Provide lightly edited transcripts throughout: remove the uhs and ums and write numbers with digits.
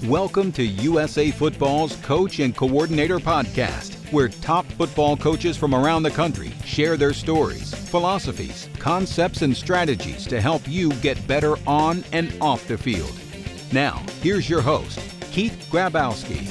Welcome to USA Football's Coach and Coordinator Podcast, where top football coaches from around the country share their stories, philosophies, concepts, and strategies to help you get better on and off the field. Now, here's your host, Keith Grabowski.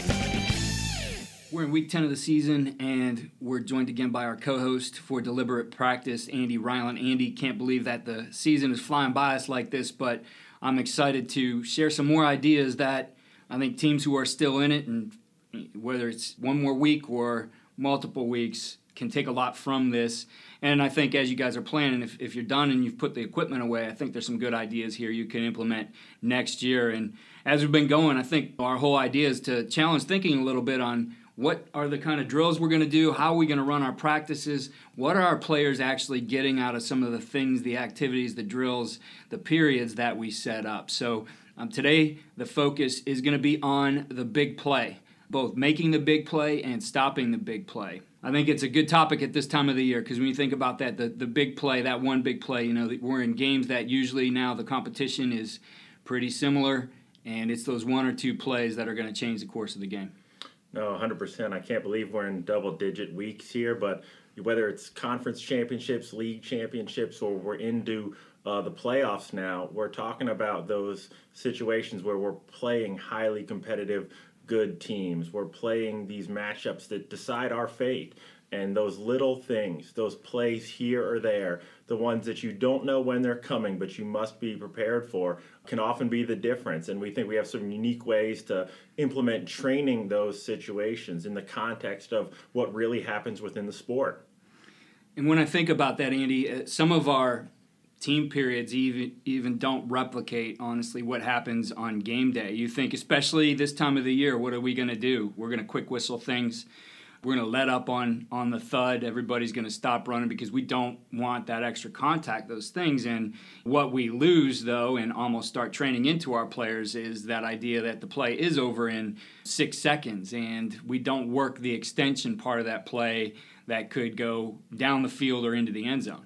We're in week 10 of the season, and we're joined again by our co-host for Deliberate Practice, Andy Ryland. Andy, can't believe that the season is flying by us like this, but I'm excited to share some more ideas that I think teams who are still in it, and whether it's one more week or multiple weeks, can take a lot from this. And I think as you guys are planning, if you're done and you've put the equipment away, I think there's some good ideas here you can implement next year. And as we've been going, I think our whole idea is to challenge thinking a little bit on what are the kind of drills we're going to do, how are we going to run our practices, what are our players actually getting out of some of the things, the activities, the drills, the periods that we set up. So today, the focus is going to be on the big play, both making the big play and stopping the big play. I think it's a good topic at this time of the year because when you think about that, the big play, that one big play, we're in games that usually now the competition is pretty similar, and it's those one or two plays that are going to change the course of the game. No, 100%. I can't believe we're in double-digit weeks here, but whether it's conference championships, league championships, or we're into the playoffs now, we're talking about those situations where we're playing highly competitive, good teams. We're playing these matchups that decide our fate. And those little things, those plays here or there, the ones that you don't know when they're coming, but you must be prepared for, can often be the difference. And we think we have some unique ways to implement training those situations in the context of what really happens within the sport. And when I think about that, Andy, some of our team periods even don't replicate, honestly, what happens on game day. You think, especially this time of the year, what are we going to do? We're going to quick whistle things. We're going to let up on the thud. Everybody's going to stop running because we don't want that extra contact, those things. And what we lose, though, and almost start training into our players is that idea that the play is over in 6 seconds, and we don't work the extension part of that play that could go down the field or into the end zone.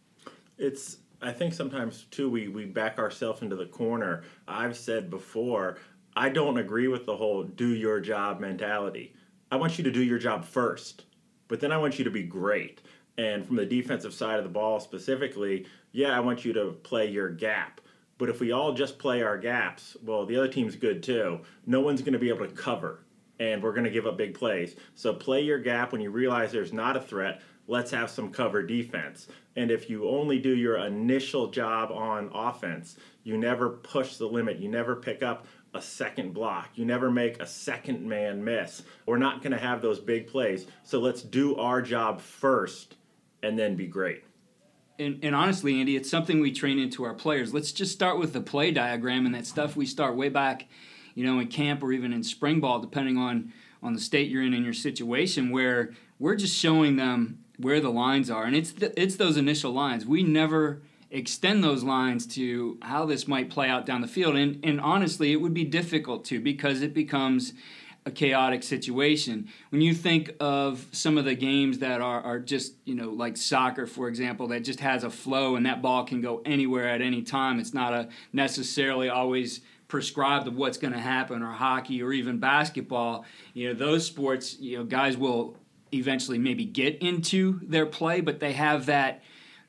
I think sometimes, too, we back ourselves into the corner. I've said before, I don't agree with the whole do your job mentality. I want you to do your job first, but then I want you to be great. And from the defensive side of the ball specifically, I want you to play your gap. But if we all just play our gaps, well, the other team's good too. No one's going to be able to cover, and we're going to give up big plays. So play your gap when you realize there's not a threat. Let's have some cover defense. And if you only do your initial job on offense, you never push the limit. You never pick up a second block. You never make a second man miss. We're not going to have those big plays. So let's do our job first and then be great. And honestly, Andy, it's something we train into our players. Let's just start with the play diagram and that stuff we start way back, in camp or even in spring ball, depending on the state you're in your situation, where we're just showing them where the lines are. And it's those initial lines. We never extend those lines to how this might play out down the field. And honestly, it would be difficult to because it becomes a chaotic situation. When you think of some of the games that are just, like soccer, for example, that just has a flow and that ball can go anywhere at any time. It's not necessarily always prescribed of what's going to happen, or hockey or even basketball. Those sports, guys will eventually maybe get into their play, but they have that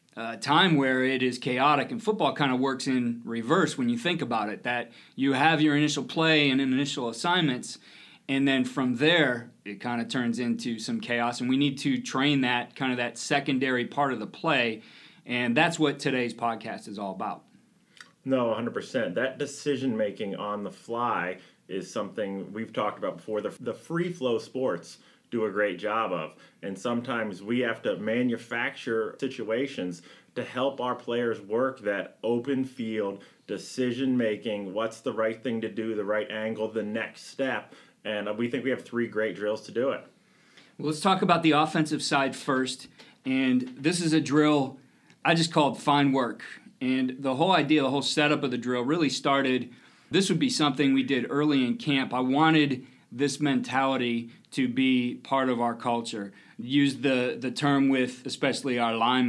time where it is chaotic, and football kind of works in reverse when you think about it, that you have your initial play and initial assignments, and then from there it kind of turns into some chaos, and we need to train that kind of that secondary part of the play, and that's what today's podcast is all about. No, 100%. That decision-making on the fly is something we've talked about before. The free-flow sports do a great job of. And sometimes we have to manufacture situations to help our players work that open field decision-making, what's the right thing to do, the right angle, the next step. And we think we have 3 great drills to do it. Well, let's talk about the offensive side first. And this is a drill I just called Fine Work. And the whole idea, the whole setup of the drill really started, this would be something we did early in camp. I wanted this mentality to be part of our culture. Use the term with especially our linemen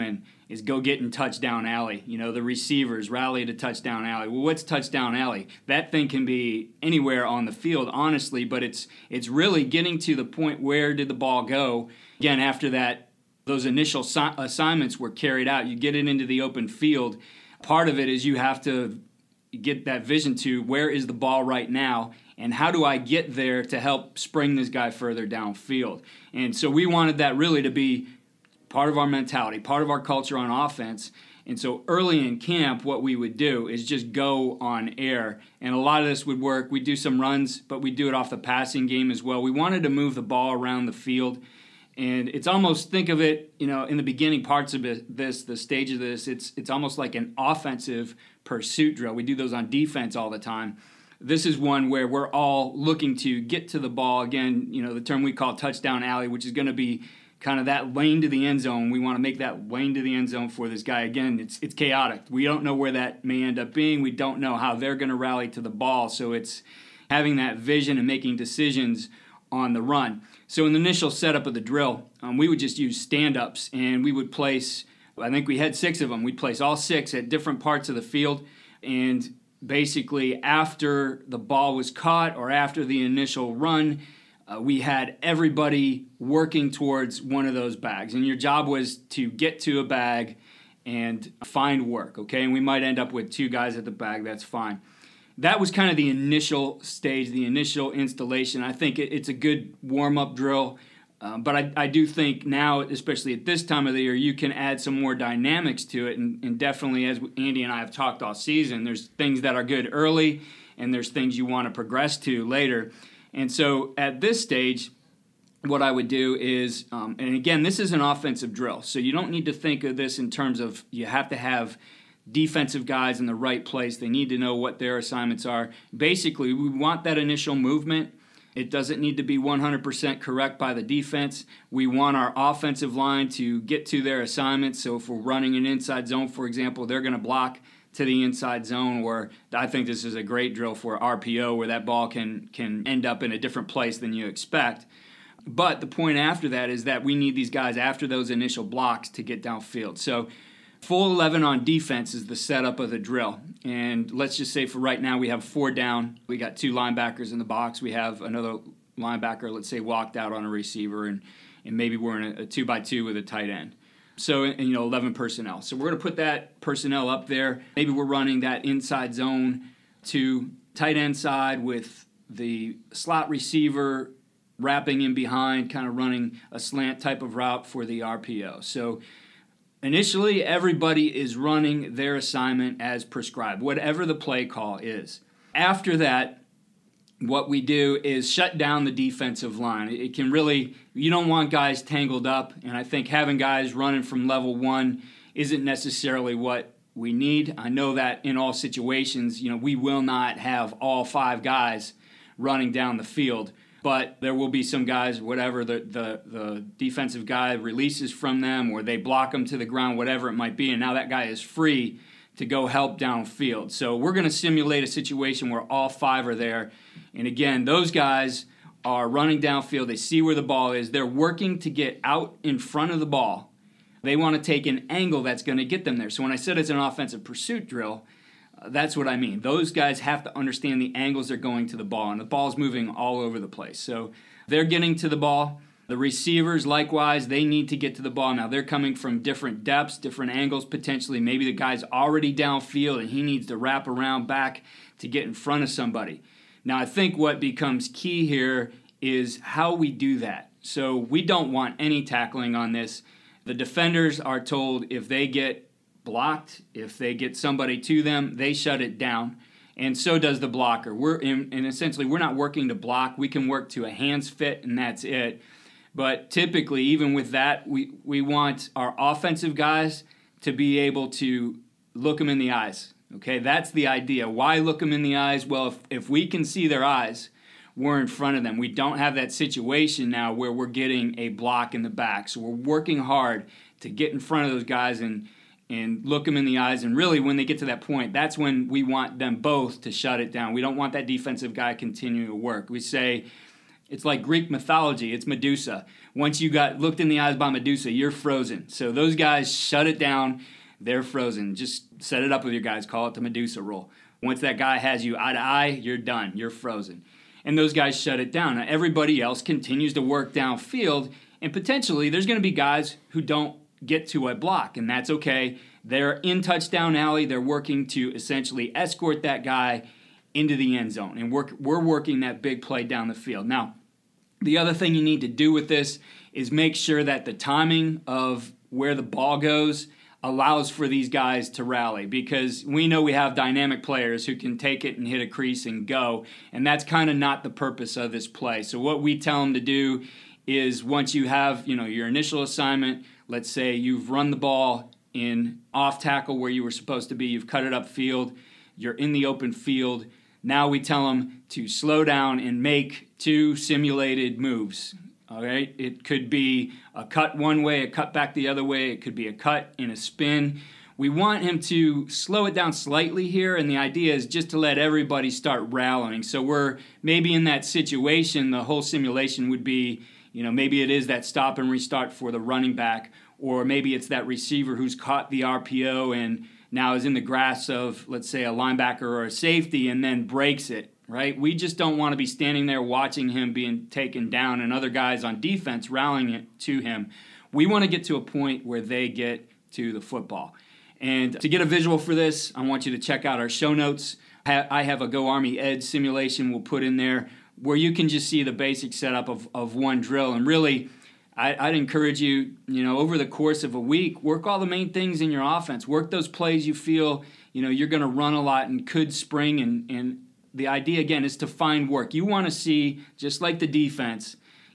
is go get in touchdown alley. The receivers rally to touchdown alley. Well, what's touchdown alley? That thing can be anywhere on the field, honestly, but it's really getting to the point where did the ball go. Again, after that, those initial assignments were carried out. You get it into the open field. Part of it is you have to get that vision to where is the ball right now, and how do I get there to help spring this guy further downfield. And so we wanted that really to be part of our mentality, part of our culture on offense. And so early in camp, what we would do is just go on air. And a lot of this would work. We'd do some runs, but we'd do it off the passing game as well. We wanted to move the ball around the field. And it's almost, think of it, in the beginning parts of the stage of this, it's almost like an offensive pursuit drill. We do those on defense all the time. This is one where we're all looking to get to the ball. Again, the term we call touchdown alley, which is going to be kind of that lane to the end zone. We want to make that lane to the end zone for this guy. Again, it's chaotic. We don't know where that may end up being. We don't know how they're going to rally to the ball. So it's having that vision and making decisions on the run. So in the initial setup of the drill, we would just use stand-ups, and we would place, I think we had 6 of them. We'd place all 6 at different parts of the field, and basically after the ball was caught or after the initial run, we had everybody working towards one of those bags. And your job was to get to a bag and find work, okay? And we might end up with 2 guys at the bag. That's fine. That was kind of the initial stage, the initial installation. I think it's a good warm-up drill. But I do think now, especially at this time of the year, you can add some more dynamics to it. And definitely, as Andy and I have talked all season, there's things that are good early, and there's things you want to progress to later. And so at this stage, what I would do is, and again, this is an offensive drill, so you don't need to think of this in terms of you have to have defensive guys in the right place. They need to know what their assignments are. Basically, we want that initial movement. It doesn't need to be 100% correct by the defense. We want our offensive line to get to their assignments. So if we're running an inside zone, for example, they're going to block to the inside zone, where I think this is a great drill for RPO, where that ball can end up in a different place than you expect. But the point after that is that we need these guys after those initial blocks to get downfield. So full 11 on defense is the setup of the drill. And let's just say for right now we have 4 down. We got 2 linebackers in the box. We have another linebacker, let's say, walked out on a receiver, and maybe we're in a 2x2 with a tight end. So, 11 personnel. So we're going to put that personnel up there. Maybe we're running that inside zone to tight end side with the slot receiver wrapping in behind, kind of running a slant type of route for the RPO. So initially, everybody is running their assignment as prescribed, whatever the play call is. After that, what we do is shut down the defensive line. It can really, you don't want guys tangled up, and I think having guys running from level 1 isn't necessarily what we need. I know that in all situations, we will not have all 5 guys running down the field, but there will be some guys, whatever the defensive guy releases from them, or they block them to the ground, whatever it might be, and now that guy is free to go help downfield. So we're going to simulate a situation where all 5 are there. And again, those guys are running downfield. They see where the ball is. They're working to get out in front of the ball. They want to take an angle that's going to get them there. So when I said it's an offensive pursuit drill, that's what I mean. Those guys have to understand the angles they're going to the ball, and the ball's moving all over the place. So they're getting to the ball. The receivers, likewise, they need to get to the ball. Now, they're coming from different depths, different angles potentially. Maybe the guy's already downfield and he needs to wrap around back to get in front of somebody. Now, I think what becomes key here is how we do that. So we don't want any tackling on this. The defenders are told if they get blocked, if they get somebody to them, they shut it down. And so does the blocker. And essentially, we're not working to block. We can work to a hands fit, and that's it. But typically, even with that, we want our offensive guys to be able to look them in the eyes. Okay, that's the idea. Why look them in the eyes? Well, if we can see their eyes, we're in front of them. We don't have that situation now where we're getting a block in the back. So we're working hard to get in front of those guys and look them in the eyes. And really, when they get to that point, that's when we want them both to shut it down. We don't want that defensive guy continuing to work. We say, It's like Greek mythology. It's Medusa. Once you got looked in the eyes by Medusa, you're frozen. So those guys shut it down. They're frozen. Just set it up with your guys. Call it the Medusa rule. Once that guy has you eye to eye, you're done. You're frozen. And those guys shut it down. Now, everybody else continues to work downfield, and potentially there's going to be guys who don't get to a block, and that's okay. They're in touchdown alley. They're working to essentially escort that guy into the end zone, and we're working that big play down the field. Now, the other thing you need to do with this is make sure that the timing of where the ball goes allows for these guys to rally, because we know we have dynamic players who can take it and hit a crease and go, and that's kind of not the purpose of this play. So what we tell them to do is, once you have your initial assignment, let's say you've run the ball in off tackle where you were supposed to be, you've cut it up field, you're in the open field. Now we tell them to slow down and make 2 simulated moves. All right, it could be a cut one way, a cut back the other way. It could be a cut and a spin. We want him to slow it down slightly here, and the idea is just to let everybody start rallying. So we're maybe in that situation, the whole simulation would be, maybe it is that stop and restart for the running back, or maybe it's that receiver who's caught the RPO and now is in the grasp of, let's say, a linebacker or a safety and then breaks it. Right? We just don't want to be standing there watching him being taken down and other guys on defense rallying it to him. We want to get to a point where they get to the football. And to get a visual for this, I want you to check out our show notes. I have a Go Army Ed simulation we'll put in there where you can just see the basic setup of one drill. And really, I'd encourage you, over the course of a week, work all the main things in your offense. Work those plays you feel, you're going to run a lot and could spring, and the idea, again, is to find work. You want to see, just like the defense,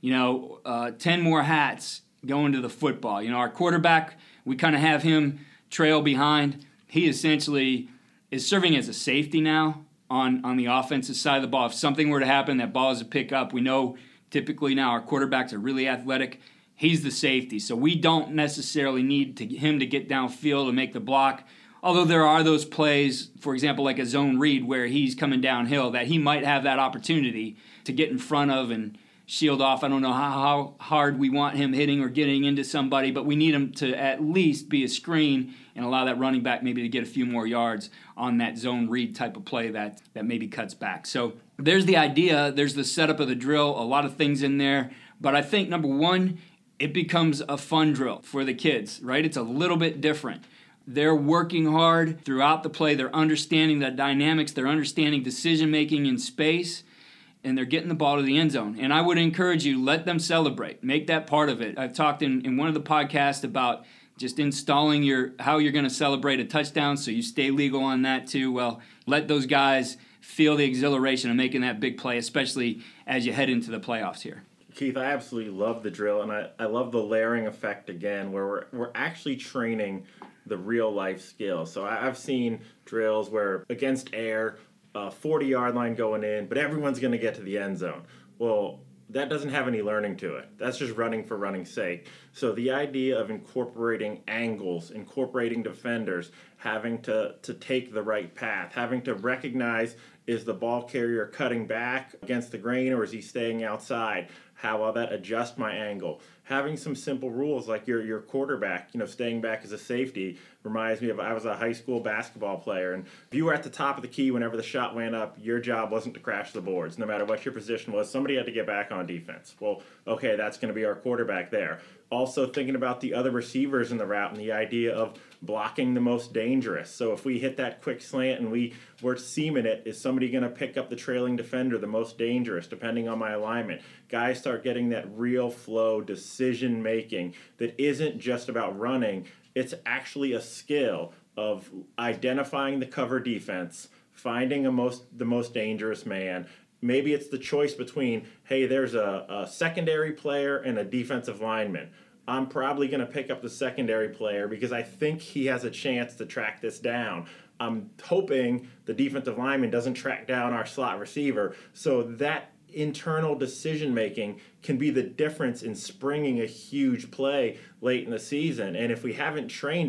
10 more hats going to the football. Our quarterback, we kind of have him trail behind. He essentially is serving as a safety now on the offensive side of the ball. If something were to happen, that ball is a pickup. We know typically now our quarterbacks are really athletic. He's the safety. So we don't necessarily need him to get downfield and make the block. Although there are those plays, for example, like a zone read where he's coming downhill, that he might have that opportunity to get in front of and shield off. I don't know how hard we want him hitting or getting into somebody, but we need him to at least be a screen and allow that running back maybe to get a few more yards on that zone read type of play that maybe cuts back. So there's the idea. There's the setup of the drill, a lot of things in there. But I think, number one, it becomes a fun drill for the kids, right? It's a little bit different. They're working hard throughout the play. They're understanding the dynamics. They're understanding decision-making in space, and they're getting the ball to the end zone. And I would encourage you, let them celebrate. Make that part of it. I've talked in one of the podcasts about just installing how you're going to celebrate a touchdown, so you stay legal on that too. Well, let those guys feel the exhilaration of making that big play, especially as you head into the playoffs here. Keith, I absolutely love the drill, and I love the layering effect again, where we're actually training the real-life skills. So I've seen drills where against air, 40-yard line going in, but everyone's going to get to the end zone. Well, that doesn't have any learning to it. That's just running for running's sake. So the idea of incorporating angles, incorporating defenders, having to take the right path, having to recognize, is the ball carrier cutting back against the grain or is he staying outside? How will that adjust my angle? Having some simple rules like your quarterback, staying back as a safety reminds me of, I was a high school basketball player, and if you were at the top of the key whenever the shot went up, your job wasn't to crash the boards. No matter what your position was, somebody had to get back on defense. Well, okay, that's going to be our quarterback there. Also thinking about the other receivers in the route and the idea of blocking the most dangerous. So if we hit that quick slant and we're seaming it, is somebody going to pick up the trailing defender, the most dangerous, depending on my alignment? Guys start getting that real flow decision making that isn't just about running. It's actually a skill of identifying the cover defense, finding the most dangerous man. Maybe it's the choice between, hey, there's a secondary player and a defensive lineman. I'm probably going to pick up the secondary player because I think he has a chance to track this down. I'm hoping the defensive lineman doesn't track down our slot receiver. So that internal decision-making can be the difference in springing a huge play late in the season. And if we haven't trained it,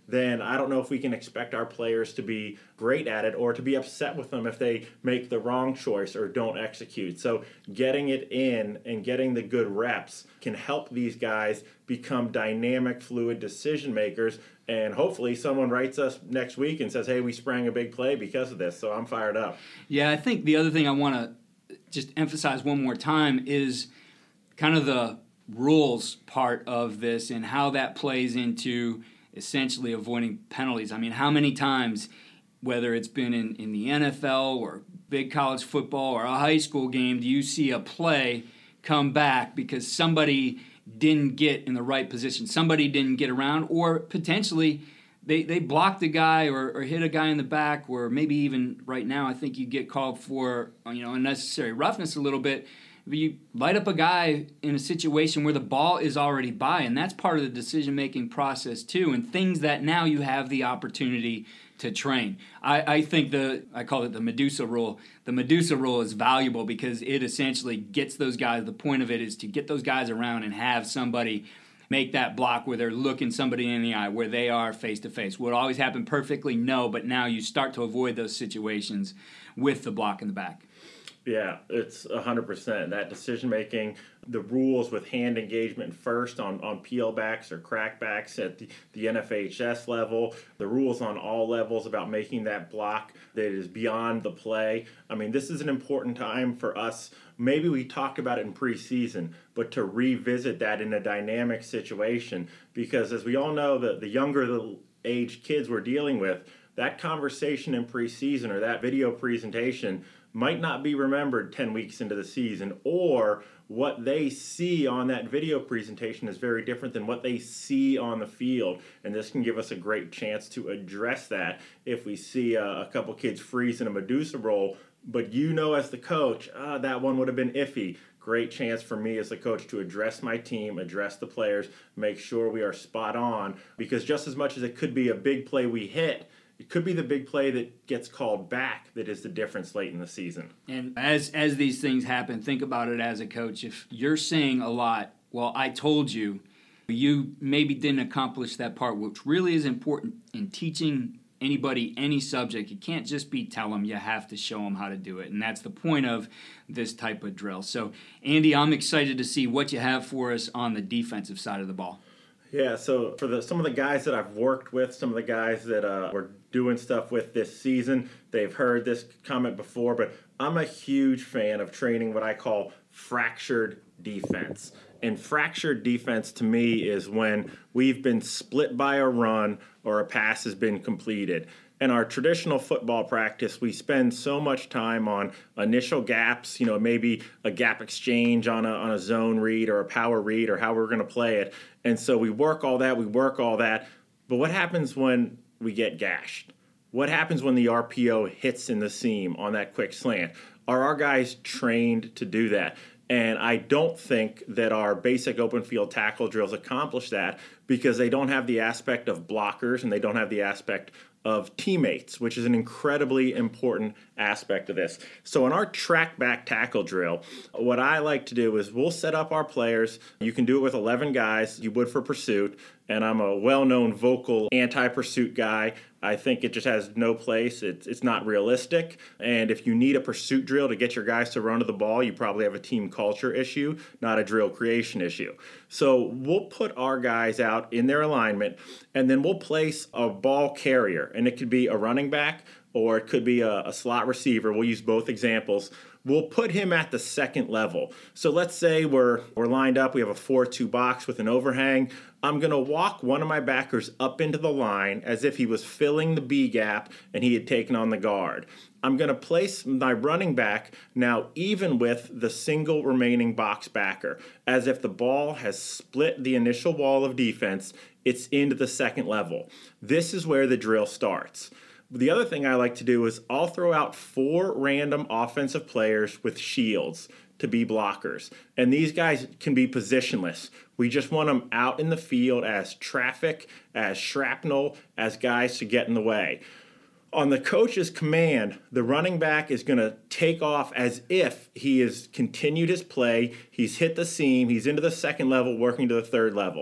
then I don't know if we can expect our players to be great at it or to be upset with them if they make the wrong choice or don't execute. So getting it in and getting the good reps can help these guys become dynamic, fluid decision makers. And hopefully someone writes us next week and says, hey, we sprang a big play because of this. So I'm fired up. Yeah, I think the other thing I want to just emphasize one more time is kind of the rules part of this and how that plays into essentially avoiding penalties. I mean, how many times, whether it's been in the NFL or big college football or a high school game, do you see a play come back because somebody didn't get in the right position, somebody didn't get around, or potentially they blocked a guy or hit a guy in the back, or maybe even right now I think you get called for unnecessary roughness a little bit. You light up a guy in a situation where the ball is already by, and that's part of the decision-making process too, and things that now you have the opportunity to train. I think I call it the Medusa rule. The Medusa rule is valuable because it essentially gets those guys, the point of it is to get those guys around and have somebody make that block where they're looking somebody in the eye, where they are face-to-face. Will it always happen perfectly? No, but now you start to avoid those situations with the block in the back. Yeah, it's 100%. That decision-making, the rules with hand engagement first on peel-backs or crackbacks at the NFHS level, the rules on all levels about making that block that is beyond the play. I mean, this is an important time for us. Maybe we talked about it in preseason, but to revisit that in a dynamic situation, because as we all know, the younger the age kids we're dealing with, that conversation in preseason or that video presentation might not be remembered 10 weeks into the season, or what they see on that video presentation is very different than what they see on the field. And this can give us a great chance to address that if we see a couple kids freeze in a Medusa roll, but as the coach, that one would have been iffy. Great chance for me as the coach to address my team, address the players, make sure we are spot on, because just as much as it could be a big play we hit, it could be the big play that gets called back that is the difference late in the season. And as these things happen, think about it as a coach. If you're saying a lot, well, I told you, you maybe didn't accomplish that part, which really is important in teaching anybody any subject. You can't just be tell them, you have to show them how to do it. And that's the point of this type of drill. So, Andy, I'm excited to see what you have for us on the defensive side of the ball. Yeah, so for some of the guys that I've worked with, some of the guys that we're doing stuff with this season, they've heard this comment before, but I'm a huge fan of training what I call fractured defense. And fractured defense to me is when we've been split by a run or a pass has been completed. In our traditional football practice, we spend so much time on initial gaps, maybe a gap exchange on a zone read or a power read or how we're going to play it. And so we work all that. But what happens when we get gashed? What happens when the RPO hits in the seam on that quick slant? Are our guys trained to do that? And I don't think that our basic open field tackle drills accomplish that because they don't have the aspect of blockers and they don't have the aspect of teammates, which is an incredibly important aspect of this. So in our track back tackle drill, what I like to do is we'll set up our players. You can do it with 11 guys, you would for pursuit, and I'm a well-known vocal anti-pursuit guy. I think it just has no place. It's not realistic. And if you need a pursuit drill to get your guys to run to the ball, you probably have a team culture issue, not a drill creation issue. So we'll put our guys out in their alignment, and then we'll place a ball carrier. And it could be a running back or it could be a slot receiver. We'll use both examples. We'll put him at the second level. So let's say we're lined up. We have a 4-2 box with an overhang. I'm going to walk one of my backers up into the line as if he was filling the B gap and he had taken on the guard. I'm going to place my running back now even with the single remaining box backer. As if the ball has split the initial wall of defense, it's into the second level. This is where the drill starts. The other thing I like to do is I'll throw out 4 random offensive players with shields to be blockers. And these guys can be positionless. We just want them out in the field as traffic, as shrapnel, as guys to get in the way. On the coach's command, the running back is going to take off as if he has continued his play, he's hit the seam, he's into the second level, working to the third level.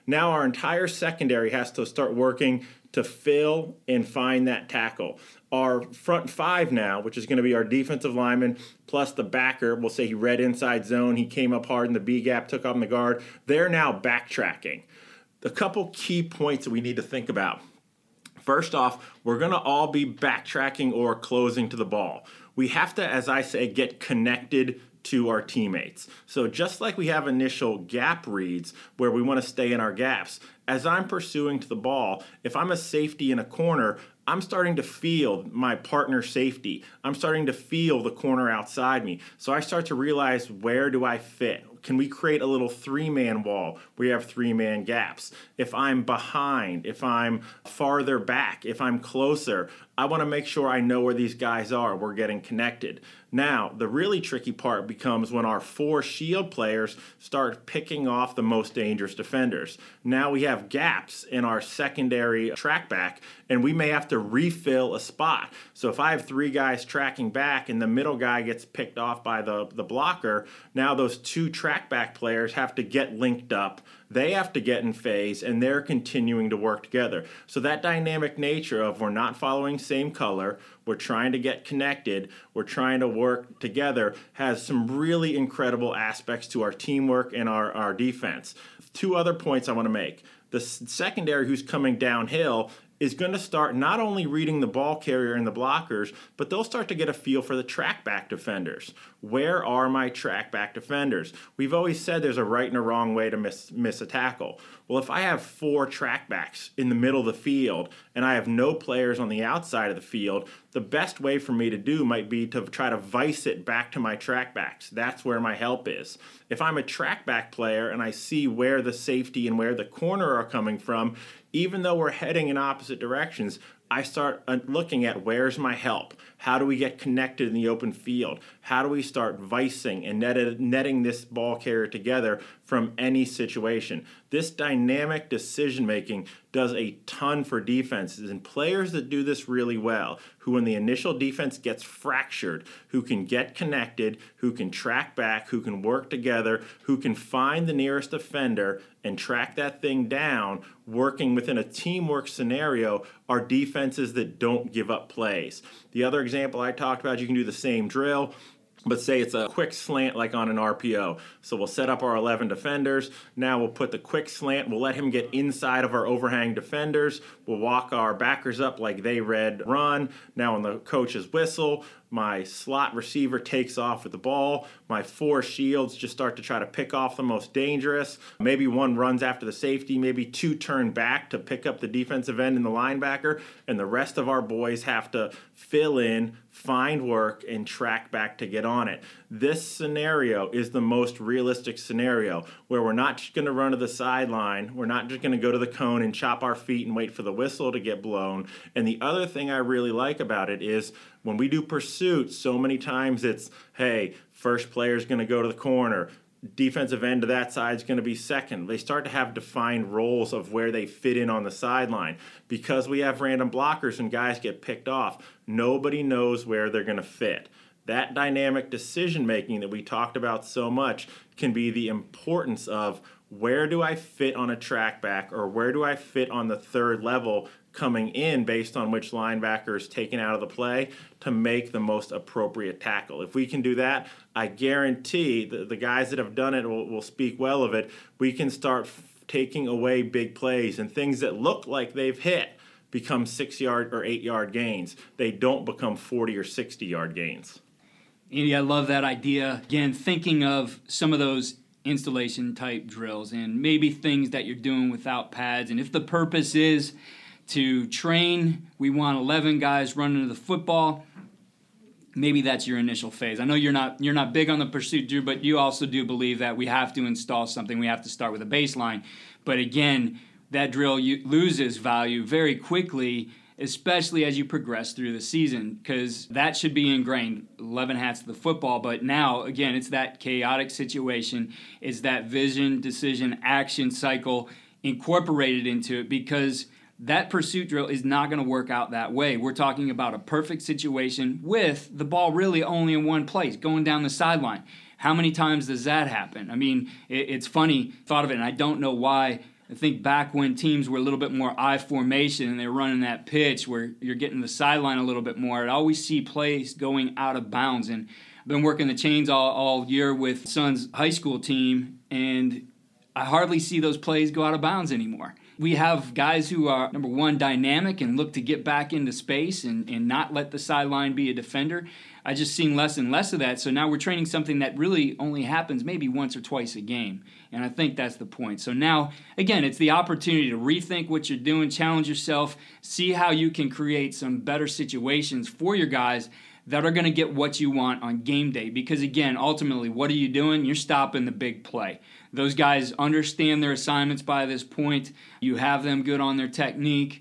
Now our entire secondary has to start working to fill and find that tackle. Our front five now, which is going to be our defensive lineman plus the backer, we'll say he read inside zone, he came up hard in the B gap, took on the guard, they're now backtracking. A couple key points that we need to think about. First off, we're going to all be backtracking or closing to the ball. We have to, as I say, get connected to our teammates. So just like we have initial gap reads where we want to stay in our gaps, as I'm pursuing to the ball, if I'm a safety in a corner, I'm starting to feel my partner's safety. I'm starting to feel the corner outside me. So I start to realize, where do I fit? Can we create a little 3-man wall where you have 3-man gaps? If I'm behind, if I'm farther back, if I'm closer, I want to make sure I know where these guys are. We're getting connected. Now, the really tricky part becomes when our 4 shield players start picking off the most dangerous defenders. Now we have gaps in our secondary track back, and we may have to refill a spot. So if I have 3 guys tracking back and the middle guy gets picked off by the blocker, now those 2 track back players have to get linked up. They have to get in phase, and they're continuing to work together. So that dynamic nature of we're not following same color, we're trying to get connected, we're trying to work together, has some really incredible aspects to our teamwork and our defense. 2 other points I want to make. The secondary who's coming downhill is going to start not only reading the ball carrier and the blockers, but they'll start to get a feel for the track back defenders. Where are my track back defenders? We've always said there's a right and a wrong way to miss a tackle. Well, if I have 4 track backs in the middle of the field and I have no players on the outside of the field, the best way for me to do might be to try to vice it back to my track backs. That's where my help is. If I'm a track back player and I see where the safety and where the corner are coming from, even though we're heading in opposite directions, I start looking at where's my help? How do we get connected in the open field? How do we start vicing and netting this ball carrier together from any situation? This dynamic decision-making does a ton for defenses, and players that do this really well, who when the initial defense gets fractured, who can get connected, who can track back, who can work together, who can find the nearest defender and track that thing down, working within a teamwork scenario, are defenses that don't give up plays. The other example I talked about, you can do the same drill, but say it's a quick slant like on an RPO. So we'll set up our 11 defenders. Now we'll put the quick slant. We'll let him get inside of our overhang defenders. We'll walk our backers up like they read run. Now on the coach's whistle, my slot receiver takes off with the ball. My 4 shields just start to try to pick off the most dangerous. Maybe 1 runs after the safety. Maybe 2 turn back to pick up the defensive end and the linebacker. And the rest of our boys have to fill in, find work, and track back to get on it. This scenario is the most realistic scenario where we're not just going to run to the sideline. We're not just going to go to the cone and chop our feet and wait for the whistle to get blown. And the other thing I really like about it is when we do pursuit, so many times it's, hey, first player's going to go to the corner. Defensive end to that side is going to be second. They start to have defined roles of where they fit in on the sideline. Because we have random blockers and guys get picked off, nobody knows where they're going to fit. That dynamic decision-making that we talked about so much can be the importance of where do I fit on a track back or where do I fit on the third level coming in based on which linebacker is taken out of the play to make the most appropriate tackle. If we can do that, I guarantee the guys that have done it will speak well of it. We can start taking away big plays and things that look like they've hit become 6-yard or 8-yard gains. They don't become 40 or 60-yard gains. Andy, I love that idea. Again, thinking of some of those installation type drills and maybe things that you're doing without pads. And if the purpose is to train, we want 11 guys running to the football, maybe that's your initial phase. I know you're not big on the pursuit, Drew, but you also do believe that we have to install something. We have to start with a baseline. But again, that drill loses value very quickly, especially as you progress through the season, because that should be ingrained, 11 hats to the football. But now, again, it's that chaotic situation. It's that vision, decision, action cycle incorporated into it, because that pursuit drill is not going to work out that way. We're talking about a perfect situation with the ball really only in one place, going down the sideline. How many times does that happen? I mean, it's funny, thought of it, and I don't know why I think back when teams were a little bit more I formation and they were running that pitch where you're getting the sideline a little bit more, I'd always see plays going out of bounds. And I've been working the chains all year with Son's high school team, and I hardly see those plays go out of bounds anymore. We have guys who are, number one, dynamic and look to get back into space and not let the sideline be a defender. I just seen less and less of that. So now we're training something that really only happens maybe once or twice a game. And I think that's the point. So now, again, it's the opportunity to rethink what you're doing, challenge yourself, see how you can create some better situations for your guys that are going to get what you want on game day. Because, again, ultimately, what are you doing? You're stopping the big play. Those guys understand their assignments by this point. You have them good on their technique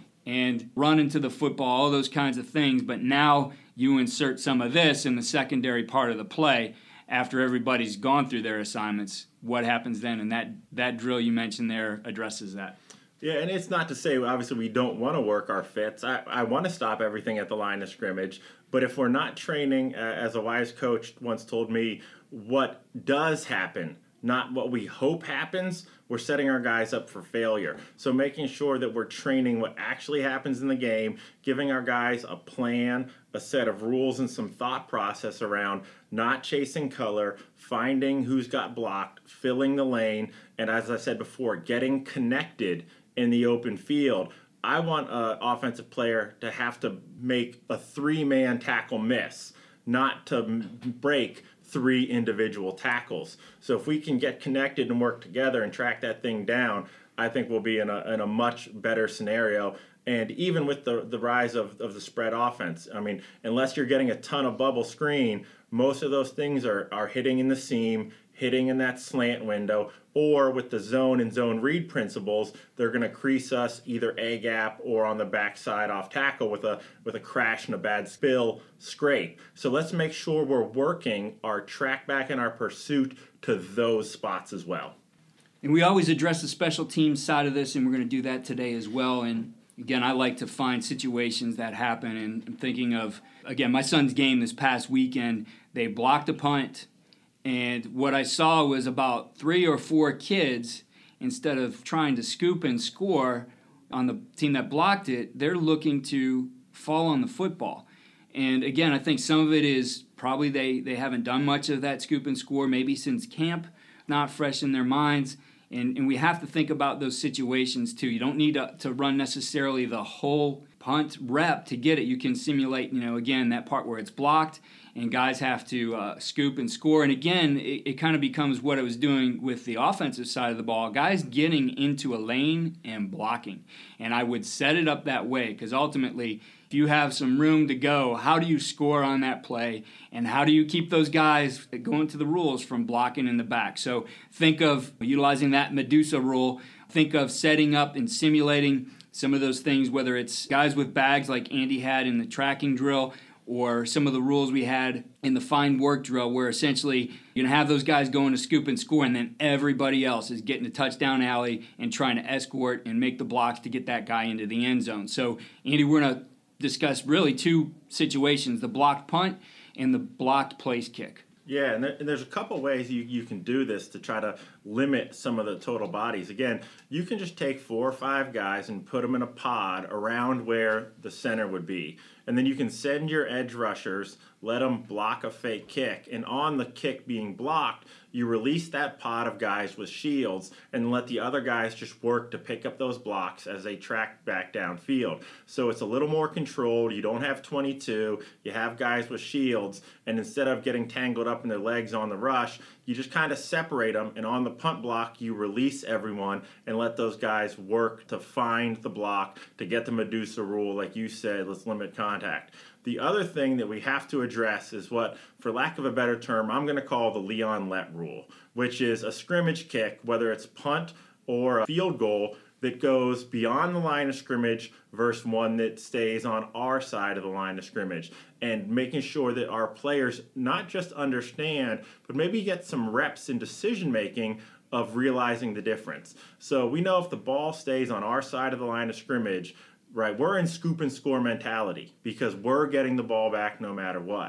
and run into the football, all those kinds of things. But now you insert some of this in the secondary part of the play after everybody's gone through their assignments. What happens then? And that drill you mentioned there addresses that. Yeah, and it's not to say, obviously, we don't want to work our fits. I want to stop everything at the line of scrimmage. But if we're not training, as a wise coach once told me, what does happen, not what we hope happens, we're setting our guys up for failure. So making sure that we're training what actually happens in the game, giving our guys a plan, a set of rules, and some thought process around not chasing color, finding who's got blocked, filling the lane, and as I said before, getting connected in the open field. I want an offensive player to have to make a 3-man tackle miss, not to break 3 individual tackles. So if we can get connected and work together and track that thing down, I think we'll be in a much better scenario. And even with the rise of the spread offense, I mean, unless you're getting a ton of bubble screen, most of those things are hitting in the seam, hitting in that slant window, or with the zone and zone read principles, they're going to crease us either A-gap or on the backside off tackle with a crash and a bad spill scrape. So let's make sure we're working our track back and our pursuit to those spots as well. And we always address the special teams side of this, and we're going to do that today as well. And again, I like to find situations that happen, and I'm thinking of, again, my son's game this past weekend. They blocked a punt, and what I saw was about 3 or 4 kids, instead of trying to scoop and score on the team that blocked it, they're looking to fall on the football. And again, I think some of it is probably they haven't done much of that scoop and score, maybe since camp, not fresh in their minds. And we have to think about those situations too. You don't need to run necessarily the whole punt rep to get it. You can simulate, again, that part where it's blocked and guys have to scoop and score. And again, it kind of becomes what I was doing with the offensive side of the ball. Guys getting into a lane and blocking. And I would set it up that way because ultimately, if you have some room to go, how do you score on that play? And how do you keep those guys going to the rules from blocking in the back? So think of utilizing that Medusa rule. Think of setting up and simulating some of those things, whether it's guys with bags like Andy had in the tracking drill, or some of the rules we had in the fine work drill where essentially you're going to have those guys going to scoop and score, and then everybody else is getting to touchdown alley and trying to escort and make the blocks to get that guy into the end zone. So, Andy, we're going to discuss really 2 situations, the blocked punt and the blocked place kick. Yeah, and there's a couple ways you can do this to try to limit some of the total bodies. Again, you can just take 4 or 5 guys and put them in a pod around where the center would be. And then you can send your edge rushers, let them block a fake kick. And on the kick being blocked, you release that pod of guys with shields and let the other guys just work to pick up those blocks as they track back downfield. So it's a little more controlled. You don't have 22. You have guys with shields. And instead of getting tangled up in their legs on the rush, you just kind of separate them. And on the punt block, you release everyone and let those guys work to find the block, to get the Medusa rule. Like you said, let's limit contact. The other thing that we have to address is what, for lack of a better term, I'm going to call the Leon Lett rule, which is a scrimmage kick, whether it's punt or a field goal, that goes beyond the line of scrimmage versus one that stays on our side of the line of scrimmage, and making sure that our players not just understand, but maybe get some reps in decision making of realizing the difference. So we know if the ball stays on our side of the line of scrimmage, right, we're in scoop and score mentality because we're getting the ball back no matter what.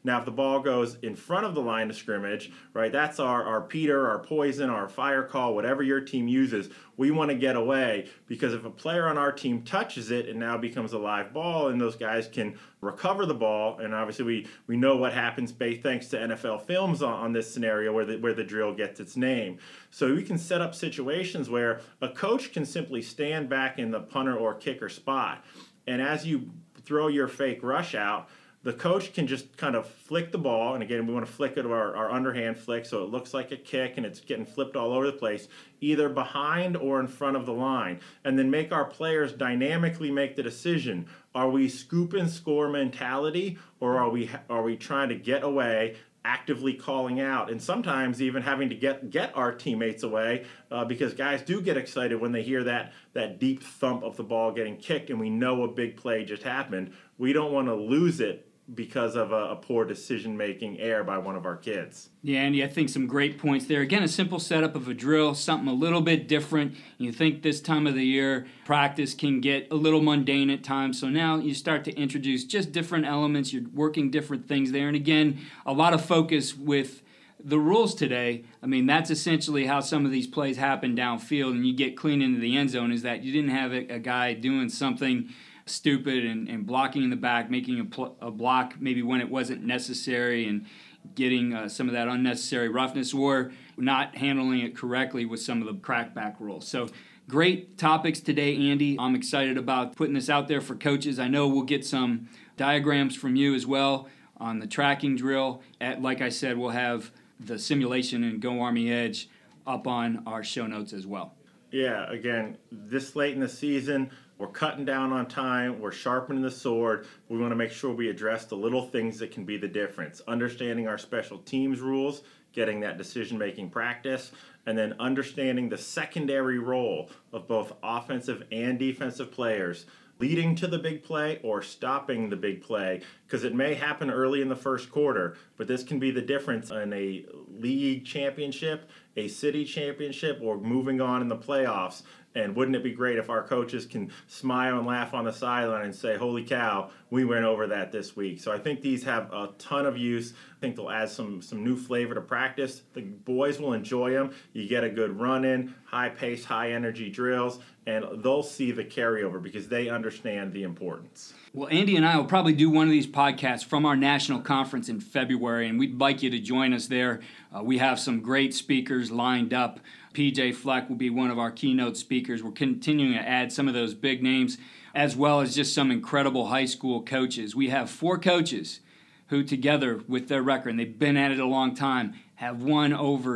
Now, if the ball goes in front of the line of scrimmage, right, that's our Peter, our poison, our fire call, whatever your team uses. We want to get away, because if a player on our team touches it, it now becomes a live ball, and those guys can recover the ball. And obviously we know what happens thanks to NFL films on this scenario where the drill gets its name. So we can set up situations where a coach can simply stand back in the punter or kicker spot, and as you throw your fake rush out, the coach can just kind of flick the ball, and again, we want to flick it with our underhand flick so it looks like a kick and it's getting flipped all over the place, either behind or in front of the line, and then make our players dynamically make the decision. Are we scoop and score mentality, or are we trying to get away, actively calling out, and sometimes even having to get our teammates away, because guys do get excited when they hear that deep thump of the ball getting kicked, and we know a big play just happened. We don't want to lose it because of a poor decision-making error by one of our kids. Yeah, Andy, I think some great points there. Again, a simple setup of a drill, something a little bit different. You think this time of the year, practice can get a little mundane at times, so now you start to introduce just different elements. You're working different things there. And again, a lot of focus with the rules today. I mean, that's essentially how some of these plays happen downfield, and you get clean into the end zone, is that you didn't have a guy doing something stupid and blocking in the back, making a block maybe when it wasn't necessary, and getting some of that unnecessary roughness, or not handling it correctly with some of the crackback rules. So great topics today, Andy. I'm excited about putting this out there for coaches. I know we'll get some diagrams from you as well on the tracking drill. Like I said, we'll have the simulation and Go Army Edge up on our show notes as well. Yeah, again, this late in the season, we're cutting down on time, we're sharpening the sword. We want to make sure we address the little things that can be the difference. Understanding our special teams rules, getting that decision-making practice, and then understanding the secondary role of both offensive and defensive players, leading to the big play or stopping the big play, because it may happen early in the first quarter, but this can be the difference in a league championship, a city championship, or moving on in the playoffs. And wouldn't it be great if our coaches can smile and laugh on the sideline and say, holy cow, we went over that this week. So I think these have a ton of use. I think they'll add some new flavor to practice. The boys will enjoy them. You get a good run-in, high-paced, high-energy drills, and they'll see the carryover because they understand the importance. Well, Andy and I will probably do one of these podcasts from our national conference in February, and we'd like you to join us there. We have some great speakers lined up. PJ Fleck will be one of our keynote speakers. We're continuing to add some of those big names, as well as just some incredible high school coaches. We have 4 coaches who, together with their record, and they've been at it a long time, have won over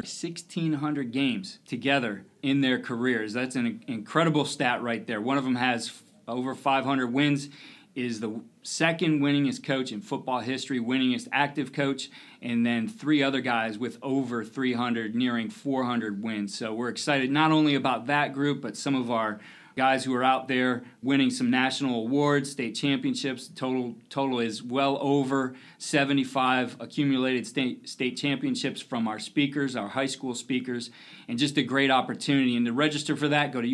1,600 games together in their careers. That's an incredible stat right there. One of them has over 500 wins, is the second winningest coach in football history, winningest active coach, and then 3 other guys with over 300, nearing 400 wins. So we're excited not only about that group, but some of our guys who are out there winning some national awards, state championships. Total is well over 75 accumulated state championships from our speakers, our high school speakers, and just a great opportunity. And to register for that, go to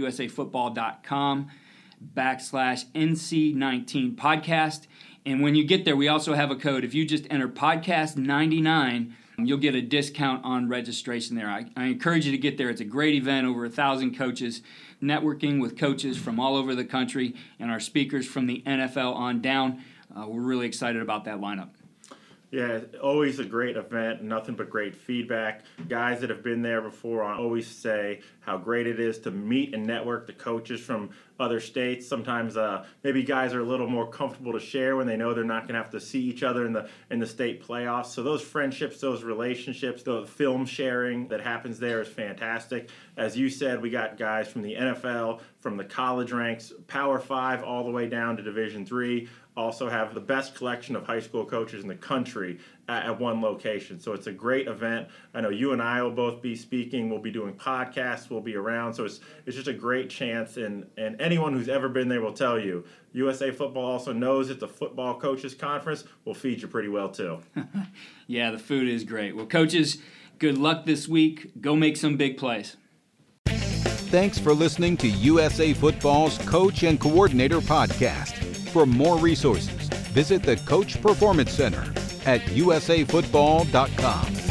usafootball.com/NC19 podcast. And when you get there, we also have a code. If you just enter podcast 99, you'll get a discount on registration there. I encourage you to get there. It's a great event, over 1,000 coaches, networking with coaches from all over the country and our speakers from the NFL on down. We're really excited about that lineup. Yeah, always a great event, nothing but great feedback. Guys that have been there before always say how great it is to meet and network the coaches from other states. Sometimes maybe guys are a little more comfortable to share when they know they're not going to have to see each other in the state playoffs. So those friendships, those relationships, the film sharing that happens there is fantastic. As you said, we got guys from the NFL, from the college ranks, Power 5 all the way down to Division III. Also have the best collection of high school coaches in the country at one location. So it's a great event. I know you and I will both be speaking. We'll be doing podcasts. We'll be around. So it's just a great chance. And anyone who's ever been there will tell you, USA Football also knows it's a football coaches conference. We'll feed you pretty well too. Yeah, the food is great. Well, coaches, good luck this week. Go make some big plays. Thanks for listening to USA Football's Coach and Coordinator Podcast. For more resources, visit the Coach Performance Center at usafootball.com.